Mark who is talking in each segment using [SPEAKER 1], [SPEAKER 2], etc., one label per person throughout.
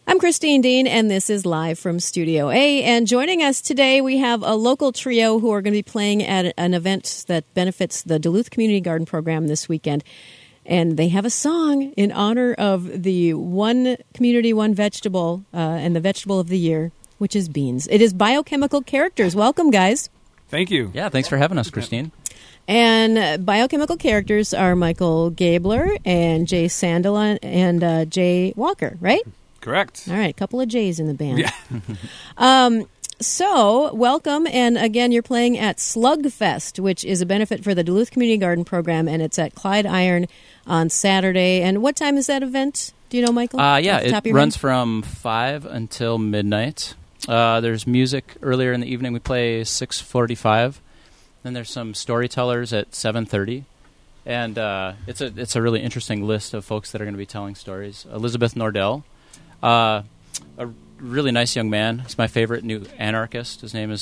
[SPEAKER 1] I'm Christine Dean, and this is Live from Studio A. And joining us today, we have a local trio who are going to be playing at an event that benefits the Duluth Community Garden Program this weekend. And they have a song in honor of the One Community, One Vegetable, and the Vegetable of the Year, which is beans. It is Biochemical Characters. Welcome, guys.
[SPEAKER 2] Thank you.
[SPEAKER 3] Yeah, thanks for having us, Christine.
[SPEAKER 1] And Biochemical Characters are Michael Gabler and Jay Sandelin and Jay Walker, right?
[SPEAKER 2] Correct.
[SPEAKER 1] All right, a couple of J's in the band.
[SPEAKER 2] Yeah.
[SPEAKER 1] So, welcome, and again, you're playing at Slugfest, which is a benefit for the Duluth Community Garden Program, and it's at Clyde Iron on Saturday. And what time is that event? Do you know, Michael?
[SPEAKER 3] Yeah, it runs from 5 until midnight. There's music earlier in the evening. We play 6:45. Then there's some storytellers at 7:30. And it's a really interesting list of folks that are going to be telling stories. Elizabeth Nordell, a really nice young man. He's my favorite new anarchist. His name is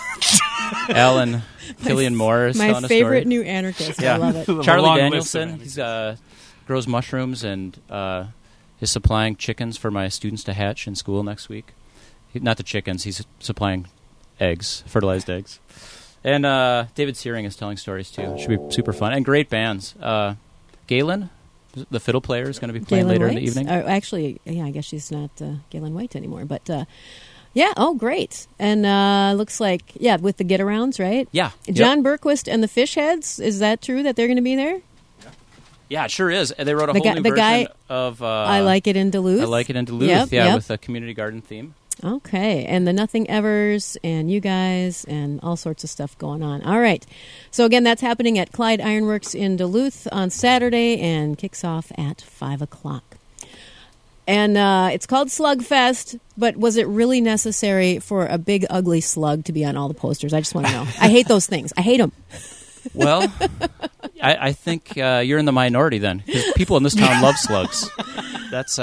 [SPEAKER 3] Alan Killian Moore. Is
[SPEAKER 1] my
[SPEAKER 3] telling a
[SPEAKER 1] favorite
[SPEAKER 3] story.
[SPEAKER 1] new anarchist.
[SPEAKER 3] Yeah.
[SPEAKER 1] I love it.
[SPEAKER 3] Charlie Danielson. He's grows mushrooms and is supplying chickens for my students to hatch in school next week. Not the chickens. He's supplying eggs, fertilized eggs. And David Searing is telling stories too. It should be super fun and great bands. Galen, the fiddle player, is going to be playing later in the evening.
[SPEAKER 1] Actually, yeah, I guess she's not Galen White anymore. But, yeah, oh, great. And looks like, yeah, with the get-arounds, right?
[SPEAKER 3] Yeah.
[SPEAKER 1] John Berquist and the Fishheads, is that true that they're going to be there?
[SPEAKER 3] Yeah, it sure is. They wrote a whole new version of...
[SPEAKER 1] I Like It in Duluth.
[SPEAKER 3] I Like It in Duluth, with a community garden theme.
[SPEAKER 1] Okay, and the Nothing Evers and you guys and all sorts of stuff going on. All right. So, again, that's happening at Clyde Ironworks in Duluth on Saturday and kicks off at 5 o'clock. And it's called Slugfest, but was it really necessary for a big, ugly slug to be on all the posters? I just want to know. I hate those things. I hate them.
[SPEAKER 3] Well, I think you're in the minority then, because people in this town love slugs. That's...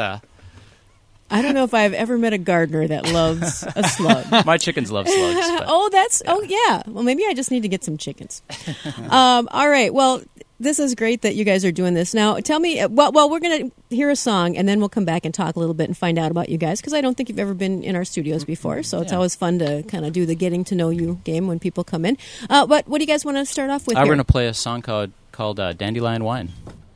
[SPEAKER 1] I don't know if I've ever met a gardener that loves a slug.
[SPEAKER 3] My chickens love slugs.
[SPEAKER 1] Oh, yeah. Well, maybe I just need to get some chickens. All right. Well, this is great that you guys are doing this. Now, tell me, well, we're going to hear a song, and then we'll come back and talk a little bit and find out about you guys, because I don't think you've ever been in our studios before, so it's always fun to kind of do the getting to know you game when people come in. But what do you guys want to start off with here?
[SPEAKER 3] We're going to play a song called Dandelion Wine.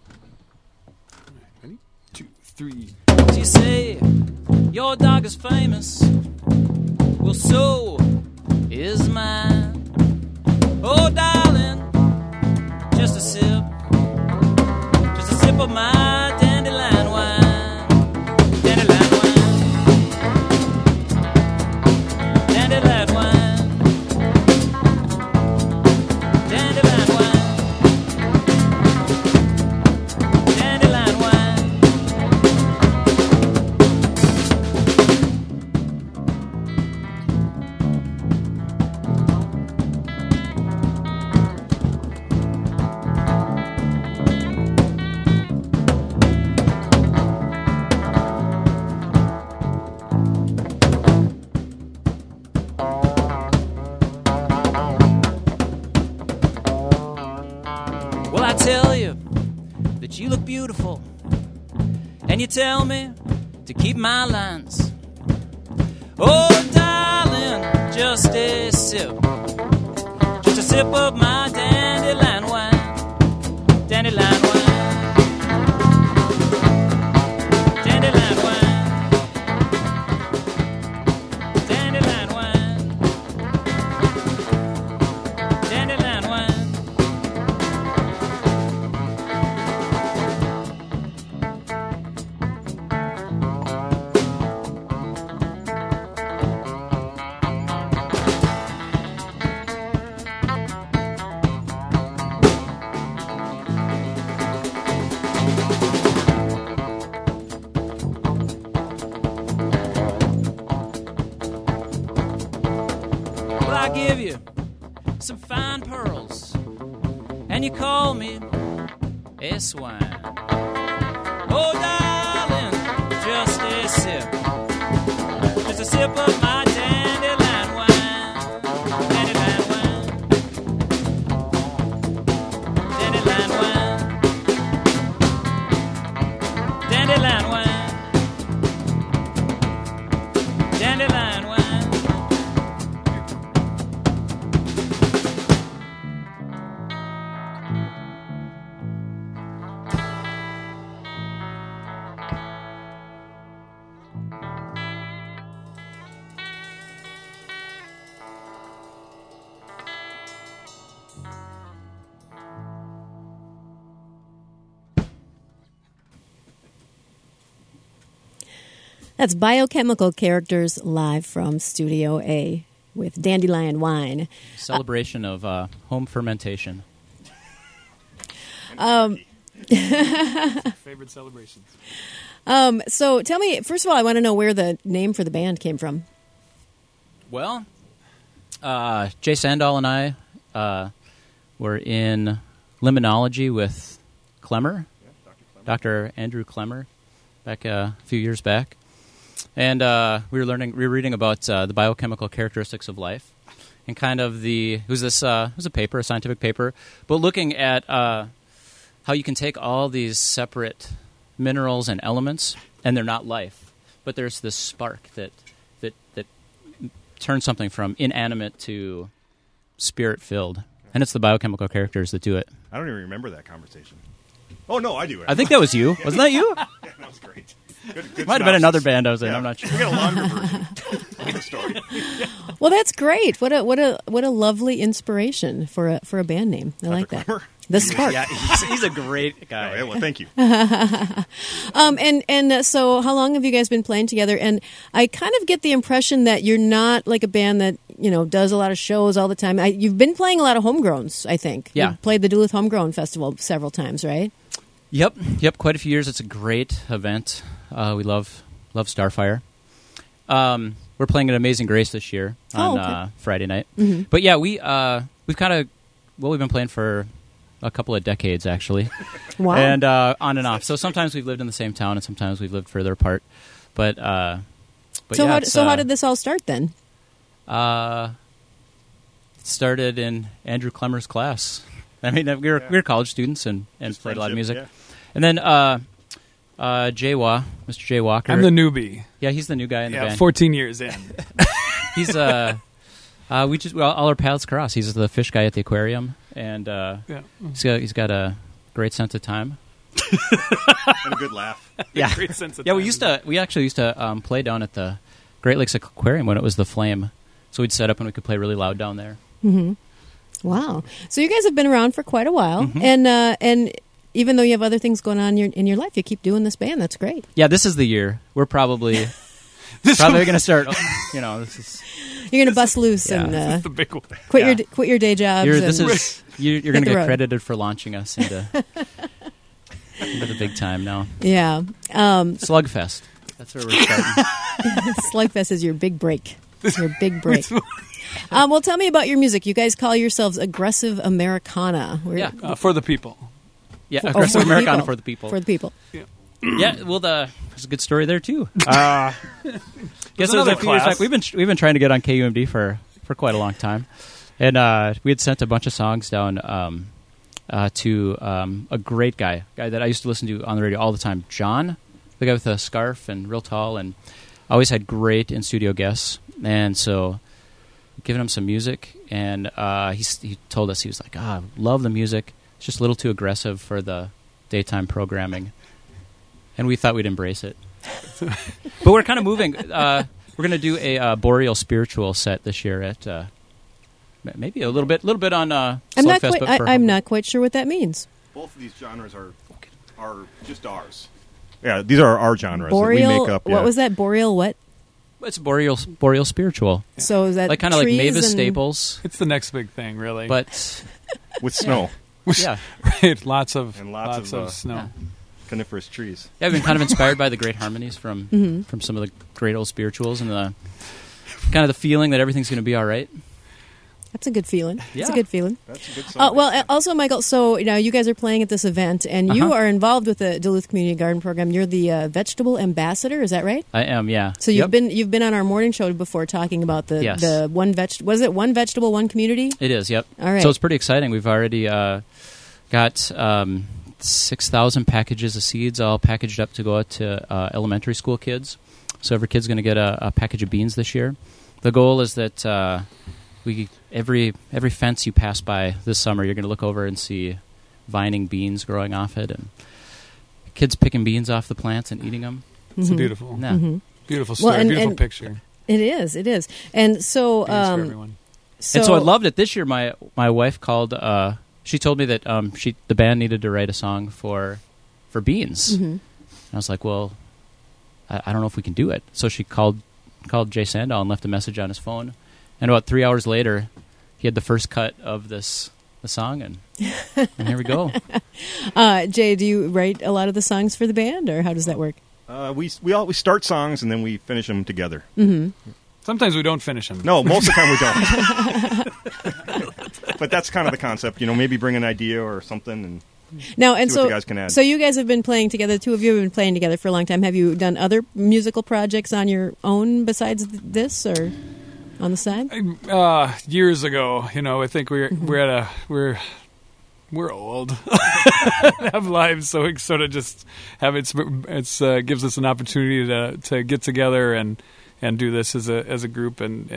[SPEAKER 2] Ready? 2, 3...
[SPEAKER 4] You say your dog is famous, well, so is mine. Oh, darling, just a sip of my dandelion wine. Dandelion wine, dandelion wine, dandelion wine, dandelion wine. You look beautiful, and you tell me to keep my lines. Oh, darling, just a sip of my dandelion wine, dandelion wine, dandelion wine, dandelion wine, dandelion wine. Give you some fine pearls, and you call me a swine. Oh, darling, just a sip of my dandelion wine, dandelion wine, dandelion wine, dandelion wine.
[SPEAKER 1] That's Biochemical Characters live from Studio A with Dandelion Wine.
[SPEAKER 3] Celebration of home fermentation.
[SPEAKER 2] Favorite celebrations.
[SPEAKER 1] So tell me, first of all, I want to know where the name for the band came from.
[SPEAKER 3] Well, Jay Sandahl and I were in Limonology with Clemmer, Dr. Andrew Clemmer, back a few years back. And we were reading about the biochemical characteristics of life, and kind of it was a paper, a scientific paper, but looking at how you can take all these separate minerals and elements, and they're not life, but there's this spark that turns something from inanimate to spirit-filled, and it's the biochemical characters that do it.
[SPEAKER 5] I don't even remember that conversation. Oh, no, I do.
[SPEAKER 3] I think that was you. Wasn't that you?
[SPEAKER 5] Yeah, that was great. Good
[SPEAKER 3] Might have been another
[SPEAKER 5] synopsis.
[SPEAKER 3] band I was in.
[SPEAKER 5] Yeah.
[SPEAKER 3] I'm not sure.
[SPEAKER 5] We got a longer version of the story.
[SPEAKER 1] Well, that's great. What a lovely inspiration for a band name. I like that.
[SPEAKER 5] Clemmer?
[SPEAKER 1] The Spark.
[SPEAKER 3] Yeah, he's a great
[SPEAKER 5] Oh,
[SPEAKER 3] guy.
[SPEAKER 5] yeah, well, thank you.
[SPEAKER 1] So how long have you guys been playing together? And I kind of get the impression that you're not like a band that, does a lot of shows all the time. You've been playing a lot of homegrowns, I think.
[SPEAKER 3] Yeah.
[SPEAKER 1] You've played the Duluth Homegrown Festival several times, right?
[SPEAKER 3] Yep, quite a few years. It's a great event. We love Starfire. We're playing at Amazing Grace this year on Friday night.
[SPEAKER 1] Mm-hmm.
[SPEAKER 3] But yeah, we've been playing for a couple of decades actually,
[SPEAKER 1] Wow.
[SPEAKER 3] and on and off. So sometimes we've lived in the same town, and sometimes we've lived further apart. But
[SPEAKER 1] so
[SPEAKER 3] yeah,
[SPEAKER 1] how did this all start then?
[SPEAKER 3] it started in Andrew Clemmer's class. I mean, we were college students and
[SPEAKER 5] Just
[SPEAKER 3] played a lot of music.
[SPEAKER 5] friendship,
[SPEAKER 3] And then Mr. Jay Walker.
[SPEAKER 2] I'm the newbie.
[SPEAKER 3] Yeah, he's the new guy in the
[SPEAKER 2] Yeah,
[SPEAKER 3] band.
[SPEAKER 2] 14 years in.
[SPEAKER 3] He's all our paths cross. He's the fish guy at the aquarium, and
[SPEAKER 2] Yeah.
[SPEAKER 3] he's got a great sense of time.
[SPEAKER 5] And a good laugh.
[SPEAKER 3] Yeah,
[SPEAKER 2] Great sense of
[SPEAKER 3] yeah.
[SPEAKER 2] time.
[SPEAKER 3] We actually used to play down at the Great Lakes Aquarium when it was the Flame. So we'd set up and we could play really loud down there.
[SPEAKER 1] Mm-hmm. Wow. So you guys have been around for quite a while,
[SPEAKER 3] Mm-hmm.
[SPEAKER 1] and even though you have other things going on in your life, you keep doing this band. That's great.
[SPEAKER 3] Yeah, this is the year. We're probably going to start. This is
[SPEAKER 1] You're going to bust loose
[SPEAKER 3] Yeah.
[SPEAKER 1] and
[SPEAKER 2] That's the big one.
[SPEAKER 1] quit your day jobs.
[SPEAKER 3] you're
[SPEAKER 1] and-
[SPEAKER 3] going
[SPEAKER 1] hit
[SPEAKER 3] to
[SPEAKER 1] the
[SPEAKER 3] get
[SPEAKER 1] road.
[SPEAKER 3] credited for launching us into the big time now.
[SPEAKER 1] Yeah.
[SPEAKER 3] Slugfest. That's where we're starting.
[SPEAKER 1] Slugfest is your big break. Your big break. Well, tell me about your music. You guys call yourselves Aggressive Americana.
[SPEAKER 3] Yeah.
[SPEAKER 2] For the people.
[SPEAKER 3] Yeah,
[SPEAKER 1] For-
[SPEAKER 3] aggressive
[SPEAKER 1] for the
[SPEAKER 3] Americana
[SPEAKER 1] people.
[SPEAKER 3] for the people.
[SPEAKER 1] For the people.
[SPEAKER 3] Yeah, well, there's a good story there too. Guess it was
[SPEAKER 2] another
[SPEAKER 3] a few years
[SPEAKER 2] class.
[SPEAKER 3] back. We've been trying to get on KUMD for quite a long time, and we had sent a bunch of songs down to a great guy that I used to listen to on the radio all the time, John, the guy with the scarf and real tall, and always had great in studio guests. And so, giving him some music, and he told us, he was like, love the music. It's just a little too aggressive for the daytime programming. And we thought we'd embrace it. But we're kind of moving. We're going to do a Boreal Spiritual set this year at maybe a little bit on Slugfest. but for
[SPEAKER 1] I'm not quite sure what that means.
[SPEAKER 5] Both of these genres are just ours. Yeah, these are our genres
[SPEAKER 1] Boreal.
[SPEAKER 5] that we make up.
[SPEAKER 1] What was that? Boreal what?
[SPEAKER 3] It's Boreal Spiritual,
[SPEAKER 1] So is that
[SPEAKER 3] like kind of like
[SPEAKER 1] trees
[SPEAKER 3] Mavis
[SPEAKER 1] and-
[SPEAKER 3] Staples,
[SPEAKER 2] It's the next big thing, really.
[SPEAKER 3] but
[SPEAKER 5] With snow,
[SPEAKER 3] yeah,
[SPEAKER 2] right, lots of
[SPEAKER 5] of,
[SPEAKER 2] snow.
[SPEAKER 3] yeah.
[SPEAKER 5] coniferous trees.
[SPEAKER 3] I've been kind of inspired by the great harmonies from
[SPEAKER 1] Mm-hmm.
[SPEAKER 3] some of the great old spirituals and the kind of the feeling that everything's going to be all right.
[SPEAKER 1] That's a good feeling. It's a
[SPEAKER 3] Yeah.
[SPEAKER 1] good feeling.
[SPEAKER 5] That's a good song.
[SPEAKER 1] Well, also, Michael, so now you guys are playing at this event, and you are involved with the Duluth Community Garden Program. You're the vegetable ambassador, is that right?
[SPEAKER 3] I am, yeah.
[SPEAKER 1] So you've
[SPEAKER 3] Yep.
[SPEAKER 1] been on our morning show before talking about the
[SPEAKER 3] Yes.
[SPEAKER 1] the was it one vegetable, one community?
[SPEAKER 3] It is, yep.
[SPEAKER 1] All right.
[SPEAKER 3] So it's pretty exciting. We've already got 6,000 packages of seeds all packaged up to go out to elementary school kids. So every kid's going to get a package of beans this year. The goal is that every fence you pass by this summer, you're going to look over and see vining beans growing off it, and kids picking beans off the plants and eating them.
[SPEAKER 2] It's a beautiful,
[SPEAKER 3] Yeah.
[SPEAKER 2] beautiful story,
[SPEAKER 1] Well, and-
[SPEAKER 2] beautiful
[SPEAKER 1] and-
[SPEAKER 2] picture.
[SPEAKER 1] It is, and so
[SPEAKER 2] Beans for everyone.
[SPEAKER 3] And so I loved it. This year, my wife called. She told me that the band needed to write a song for beans.
[SPEAKER 1] Mhm.
[SPEAKER 3] And I was like, well, I don't know if we can do it. So she called Jay Sandow and left a message on his phone. And about 3 hours later, he had the first cut of the song, and here we go.
[SPEAKER 1] Jay, do you write a lot of the songs for the band, or how does that work?
[SPEAKER 5] We start songs and then we finish them together.
[SPEAKER 1] Mm-hmm.
[SPEAKER 2] Sometimes we don't finish them.
[SPEAKER 5] No, most of the time we don't. But that's kind of the concept, maybe bring an idea or something and
[SPEAKER 1] now, and
[SPEAKER 5] see what the guys can add.
[SPEAKER 1] So you guys have been playing together. The two of you have been playing together for a long time. Have you done other musical projects on your own besides this, or on the side?
[SPEAKER 2] Years ago, I think we're old, have lives, so it sort of just have it's gives us an opportunity to get together and do this as a group, and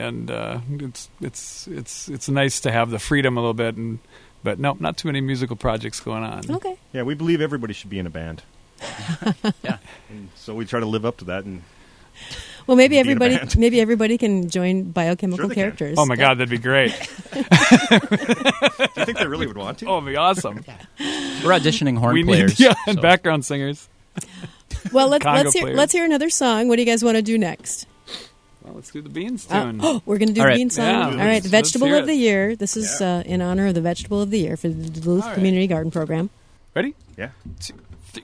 [SPEAKER 2] it's nice to have the freedom a little bit, but no, not too many musical projects going on.
[SPEAKER 1] Okay.
[SPEAKER 5] Yeah, we believe everybody should be in a band.
[SPEAKER 3] Yeah.
[SPEAKER 5] And so we try to live up to that. And
[SPEAKER 1] well, maybe everybody can join Biochemical
[SPEAKER 5] Sure
[SPEAKER 1] Characters.
[SPEAKER 2] Oh my God, that'd be great.
[SPEAKER 5] do you think they really would want to?
[SPEAKER 2] Oh, it'd be awesome.
[SPEAKER 3] We're auditioning horn
[SPEAKER 2] We
[SPEAKER 3] players.
[SPEAKER 2] need and
[SPEAKER 3] so-
[SPEAKER 2] background singers.
[SPEAKER 1] Well,
[SPEAKER 2] Congo
[SPEAKER 1] let's
[SPEAKER 2] players.
[SPEAKER 1] hear another song. What do you guys want to do next?
[SPEAKER 2] Well, let's do the Beans tune.
[SPEAKER 1] We're going to do
[SPEAKER 3] All
[SPEAKER 1] the
[SPEAKER 3] right.
[SPEAKER 1] bean song.
[SPEAKER 2] Yeah,
[SPEAKER 1] All right,
[SPEAKER 2] let's
[SPEAKER 1] the Vegetable
[SPEAKER 2] hear
[SPEAKER 1] of the
[SPEAKER 2] it.
[SPEAKER 1] Year. This is in honor of the Vegetable of the Year for the Duluth
[SPEAKER 2] All right.
[SPEAKER 1] Community Garden Program.
[SPEAKER 2] Ready?
[SPEAKER 5] Yeah.
[SPEAKER 2] 2, 3.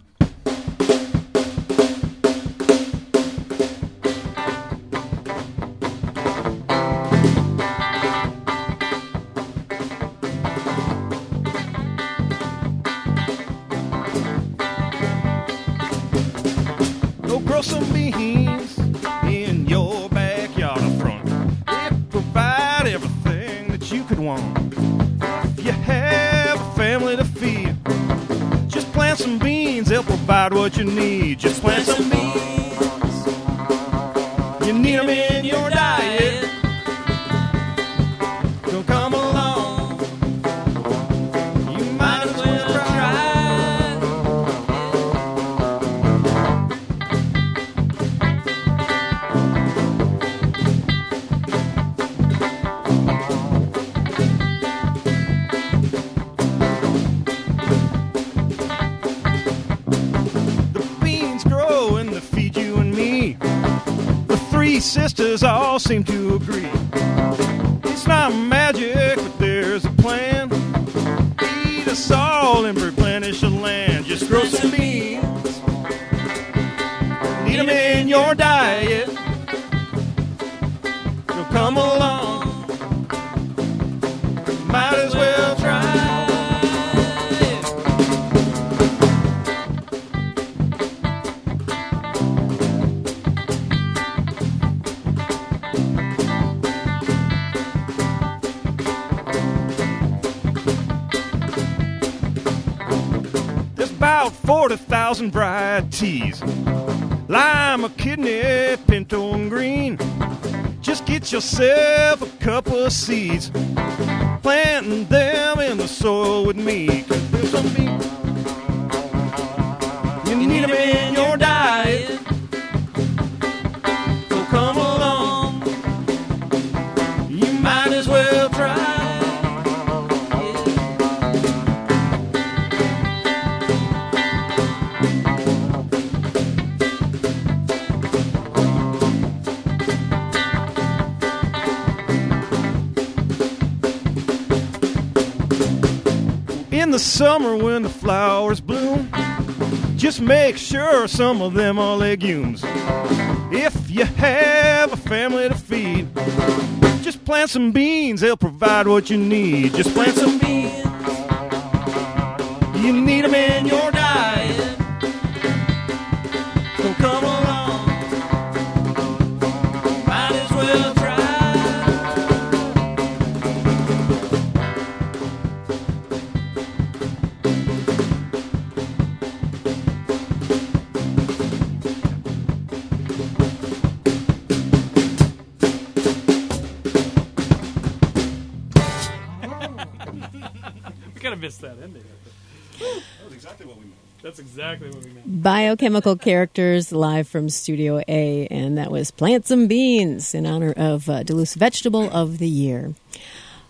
[SPEAKER 5] Go grow some beans in your backyard up front. They provide everything that you could want. If you have a family to feed, just plant some beans, they'll provide what you need. Just plant some beans. You need them in your diet. Don't come along. You might as well try. The beans grow and they feed you and me. The three sisters all seem to agree. It's not magic, but there's a plan. Feed us all and replenish the land. Just grow some beans. Need them in your diet. You'll come along. Might as well try. There's about 40,000 varieties. Lime, a kidney, pinto, and green. Just get yourself a couple of seeds. Planting them in the soil with me. 'Cause there's some beans. You need them in your diet. So come along. You might as well try. In the summer when the flowers bloom, just make sure some of them are legumes. If you have a family to feed, just plant some beans, they'll provide what you need. Just plant some beans. You need them in your diet. So come along. Might as well try.
[SPEAKER 2] We kind of missed that ending.
[SPEAKER 5] That was exactly what we meant.
[SPEAKER 2] That's exactly what we meant.
[SPEAKER 1] Biochemical Characters live from Studio A, and that was Plant Some Beans in honor of Duluth's Vegetable of the Year.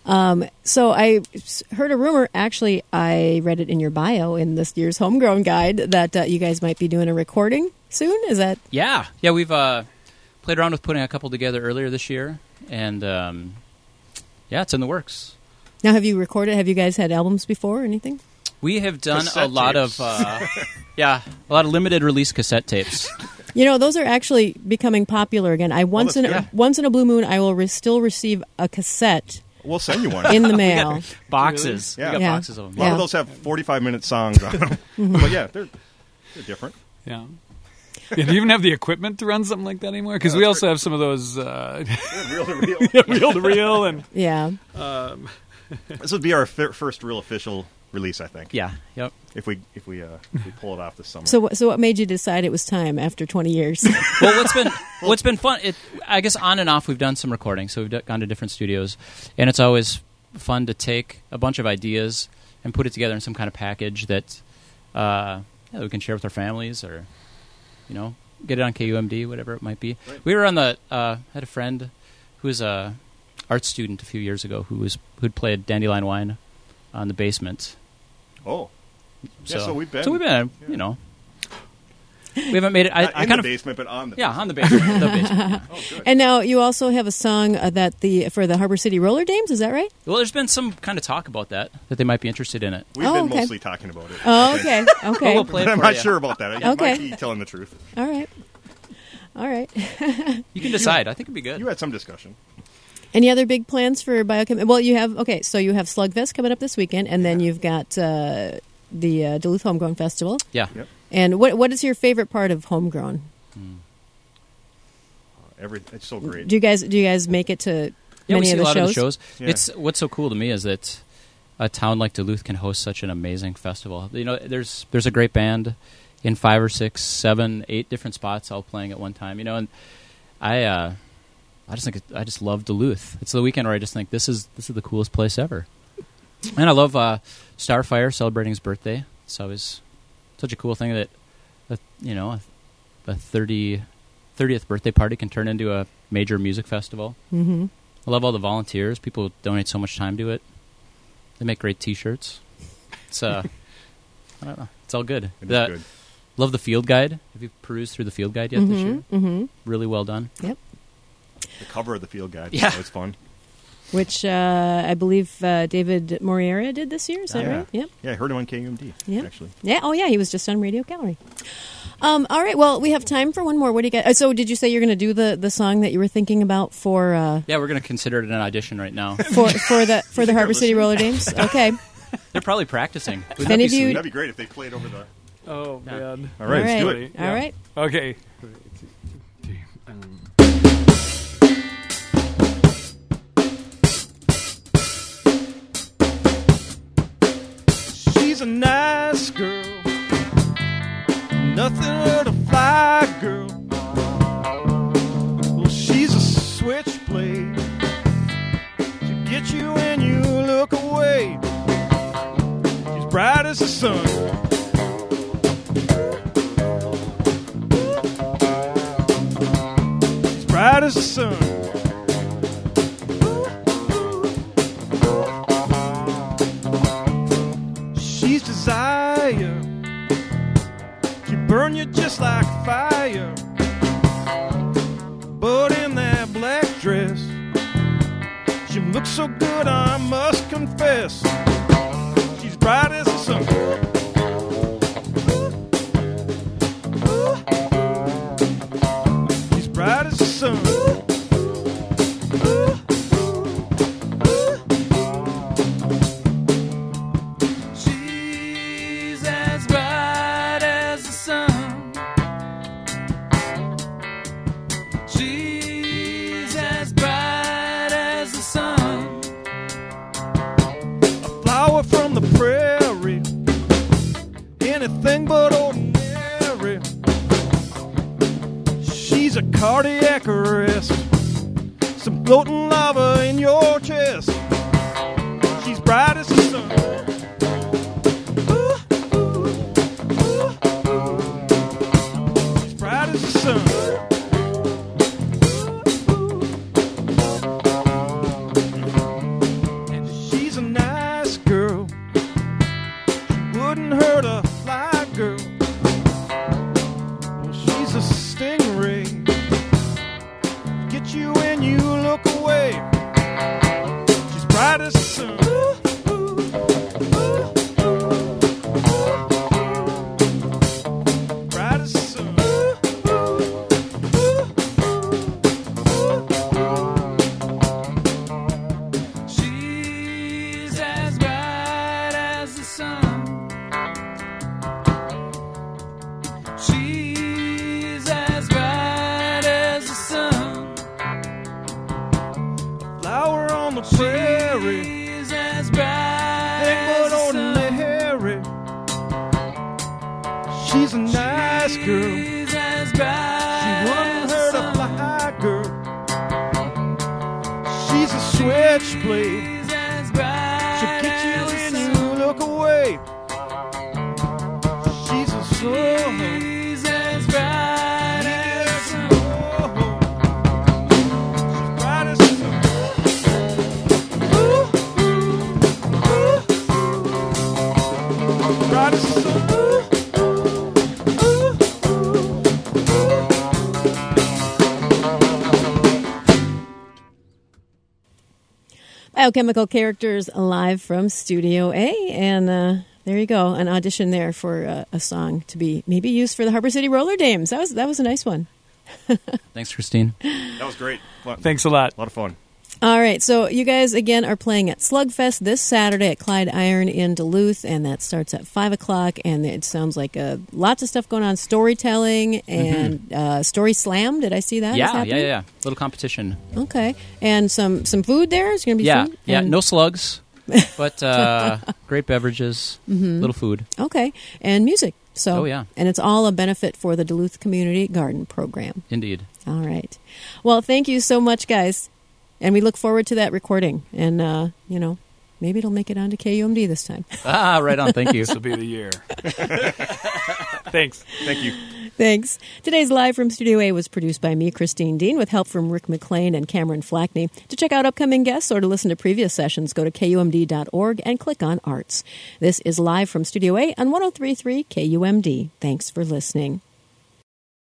[SPEAKER 1] So I heard a rumor. Actually, I read it in your bio in this year's Homegrown Guide that you guys might be doing a recording soon. Is that?
[SPEAKER 3] Yeah. We've played around with putting a couple together earlier this year, and it's in the works.
[SPEAKER 1] Now, have you recorded? Have you guys had albums before or anything?
[SPEAKER 3] We have done
[SPEAKER 5] Cassette
[SPEAKER 3] a lot
[SPEAKER 5] tapes.
[SPEAKER 3] of a lot of limited release cassette tapes.
[SPEAKER 1] You know, those are actually becoming popular again. Once in
[SPEAKER 5] that's
[SPEAKER 1] a blue moon, I will still receive a cassette
[SPEAKER 5] We'll send you one.
[SPEAKER 1] in the mail.
[SPEAKER 3] Boxes.
[SPEAKER 5] Really?
[SPEAKER 3] We got
[SPEAKER 1] Yeah.
[SPEAKER 3] boxes of
[SPEAKER 5] A
[SPEAKER 3] them.
[SPEAKER 5] lot
[SPEAKER 1] Yeah.
[SPEAKER 5] of those have 45-minute songs on them. But yeah, they're different.
[SPEAKER 2] Yeah. Yeah, do you even have the equipment to run something like that anymore? Because we also have some of those
[SPEAKER 5] They're reel to reel.
[SPEAKER 2] reel to reel and
[SPEAKER 1] Yeah.
[SPEAKER 5] This would be our first real official release, I think.
[SPEAKER 3] Yeah. Yep.
[SPEAKER 5] If we pull it off this summer.
[SPEAKER 1] So what made you decide it was time after 20 years?
[SPEAKER 3] Well, what's been fun? I guess on and off we've done some recording, so we've gone to different studios, and it's always fun to take a bunch of ideas and put it together in some kind of package that we can share with our families, or get it on KUMD, whatever it might be.
[SPEAKER 5] Right.
[SPEAKER 3] We were on the had a friend who was a art student a few years ago who'd played Dandelion Wine on the basement.
[SPEAKER 5] Oh. Yeah, so we've been.
[SPEAKER 3] we haven't made it.
[SPEAKER 5] Not
[SPEAKER 3] I
[SPEAKER 5] in
[SPEAKER 3] kind
[SPEAKER 5] the
[SPEAKER 3] of
[SPEAKER 5] basement, but on the
[SPEAKER 3] on the basement. The basement. Yeah.
[SPEAKER 5] Oh, good.
[SPEAKER 1] And now you also have a song for the Harbor City Roller Dames. Is that right?
[SPEAKER 3] Well, there's been some kind of talk about that they might be interested in it.
[SPEAKER 5] We've
[SPEAKER 1] Oh,
[SPEAKER 5] been
[SPEAKER 1] okay.
[SPEAKER 5] mostly talking about it.
[SPEAKER 1] Oh,
[SPEAKER 5] I think.
[SPEAKER 1] okay. Okay.
[SPEAKER 3] We'll play it
[SPEAKER 5] But I'm
[SPEAKER 3] for
[SPEAKER 5] not
[SPEAKER 3] you.
[SPEAKER 5] sure about that. I
[SPEAKER 1] Okay.
[SPEAKER 5] might be telling the truth.
[SPEAKER 1] All right. All right.
[SPEAKER 3] You can decide. I think it'd be good.
[SPEAKER 5] You had some discussion.
[SPEAKER 1] Any other big plans for Biochem? Well, you have so you have Slugfest coming up this weekend, and then you've got the Duluth Homegrown Festival.
[SPEAKER 3] Yeah.
[SPEAKER 5] Yep.
[SPEAKER 1] And what is your favorite part of Homegrown?
[SPEAKER 5] It's so great.
[SPEAKER 1] Do you guys make it to
[SPEAKER 3] Yeah, we
[SPEAKER 1] many
[SPEAKER 3] see
[SPEAKER 1] of
[SPEAKER 3] a
[SPEAKER 1] the
[SPEAKER 3] lot
[SPEAKER 1] shows?
[SPEAKER 3] of the shows.
[SPEAKER 5] Yeah.
[SPEAKER 3] It's what's so cool to me is that a town like Duluth can host such an amazing festival. There's a great band in 5 or 6, 7, 8 different spots all playing at one time. And I just love Duluth. It's the weekend where I just think this is the coolest place ever. And I love Starfire celebrating his birthday. It's always such a cool thing that a 30th birthday party can turn into a major music festival.
[SPEAKER 1] Mm-hmm.
[SPEAKER 3] I love all the volunteers. People donate so much time to it. They make great T-shirts. It's I don't know. It's all good.
[SPEAKER 5] It is good.
[SPEAKER 3] Love the field guide. Have you perused through the field guide yet this year?
[SPEAKER 1] Mm-hmm.
[SPEAKER 3] Really well done.
[SPEAKER 1] Yep.
[SPEAKER 5] The cover of the field guide.
[SPEAKER 3] Yeah.
[SPEAKER 5] It's fun.
[SPEAKER 1] Which I believe David Moriera did this year. Is that
[SPEAKER 5] Yeah.
[SPEAKER 1] right? Yep.
[SPEAKER 5] Yeah, I heard him on KUMD,
[SPEAKER 1] Yeah.
[SPEAKER 5] actually.
[SPEAKER 1] Yeah. Oh, yeah. He was just on Radio Gallery. All right. Well, we have time for one more. What do you got? So, did you say you're going to do the song that you were thinking about for
[SPEAKER 3] Yeah, we're going to consider it an audition right now.
[SPEAKER 1] for the Harbor City Roller Dames? Okay.
[SPEAKER 3] They're probably practicing. Wouldn't
[SPEAKER 1] If
[SPEAKER 3] that
[SPEAKER 1] any
[SPEAKER 3] be
[SPEAKER 1] of you-
[SPEAKER 3] sweet?
[SPEAKER 5] That'd be great if they played over the...
[SPEAKER 2] oh
[SPEAKER 3] Yeah.
[SPEAKER 2] man.
[SPEAKER 5] All right, let's do
[SPEAKER 1] right.
[SPEAKER 5] it.
[SPEAKER 1] All right.
[SPEAKER 2] Okay.
[SPEAKER 5] She's a nice girl, nothing but a fly girl. Well, she's a switchblade, she'll get you when you look away. She's bright as the sun, she's bright as the sun. She's desire. She burn you just like fire. But in that black dress, she looks so good, I must confess. She's bright as the sun. She's bright as the sun.
[SPEAKER 4] She's as bright as the sun. She's as bright as the sun.
[SPEAKER 5] A flower from the prairie, anything but ordinary. She's a cardiac arrest, some floating lava in your chest. She's bright as the sun. She's bright as the sun.
[SPEAKER 4] And
[SPEAKER 5] the prairie.
[SPEAKER 4] She's as bright
[SPEAKER 5] Ain't
[SPEAKER 4] as
[SPEAKER 5] but
[SPEAKER 4] the sun.
[SPEAKER 5] ordinary. She's a nice girl.
[SPEAKER 4] She's as bright
[SPEAKER 5] She wouldn't
[SPEAKER 4] as the
[SPEAKER 5] hurt a
[SPEAKER 4] sun.
[SPEAKER 5] fly girl. She's a switchblade.
[SPEAKER 4] She's as bright
[SPEAKER 5] She'll get you
[SPEAKER 4] as the
[SPEAKER 5] when
[SPEAKER 4] sun.
[SPEAKER 5] you look away. She's a soul.
[SPEAKER 4] She's as bright as the sun.
[SPEAKER 5] She's bright as the sun. Bright as the sun.
[SPEAKER 1] Biochemical Characters live from Studio A. And there you go, an audition there for a song to be maybe used for the Harbor City Roller Dames. That was a nice one.
[SPEAKER 3] Thanks, Christine.
[SPEAKER 5] That was great.
[SPEAKER 2] Thanks a lot.
[SPEAKER 5] A lot of fun.
[SPEAKER 1] All right, so you guys, again, are playing at Slugfest this Saturday at Clyde Iron in Duluth, and that starts at 5 o'clock, and it sounds like lots of stuff going on, storytelling and Story Slam. Did I see that? Is
[SPEAKER 3] Yeah.
[SPEAKER 1] happening?
[SPEAKER 3] Little competition.
[SPEAKER 1] Okay, and some food there? Is going to be food?
[SPEAKER 3] Yeah.
[SPEAKER 1] And-
[SPEAKER 3] No slugs, but great beverages, little food.
[SPEAKER 1] Okay, and music. So,
[SPEAKER 3] Oh, yeah.
[SPEAKER 1] And it's all a benefit for the Duluth Community Garden Program.
[SPEAKER 3] Indeed.
[SPEAKER 1] All right. Well, thank you so much, guys. And we look forward to that recording. And, maybe it'll make it onto KUMD this time.
[SPEAKER 3] Right on. Thank you.
[SPEAKER 2] This will be the year. Thanks.
[SPEAKER 5] Thank you.
[SPEAKER 1] Thanks. Today's Live from Studio A was produced by me, Christine Dean, with help from Rick McLean and Cameron Flackney. To check out upcoming guests or to listen to previous sessions, go to KUMD.org and click on Arts. This is Live from Studio A on 103.3 KUMD. Thanks for listening.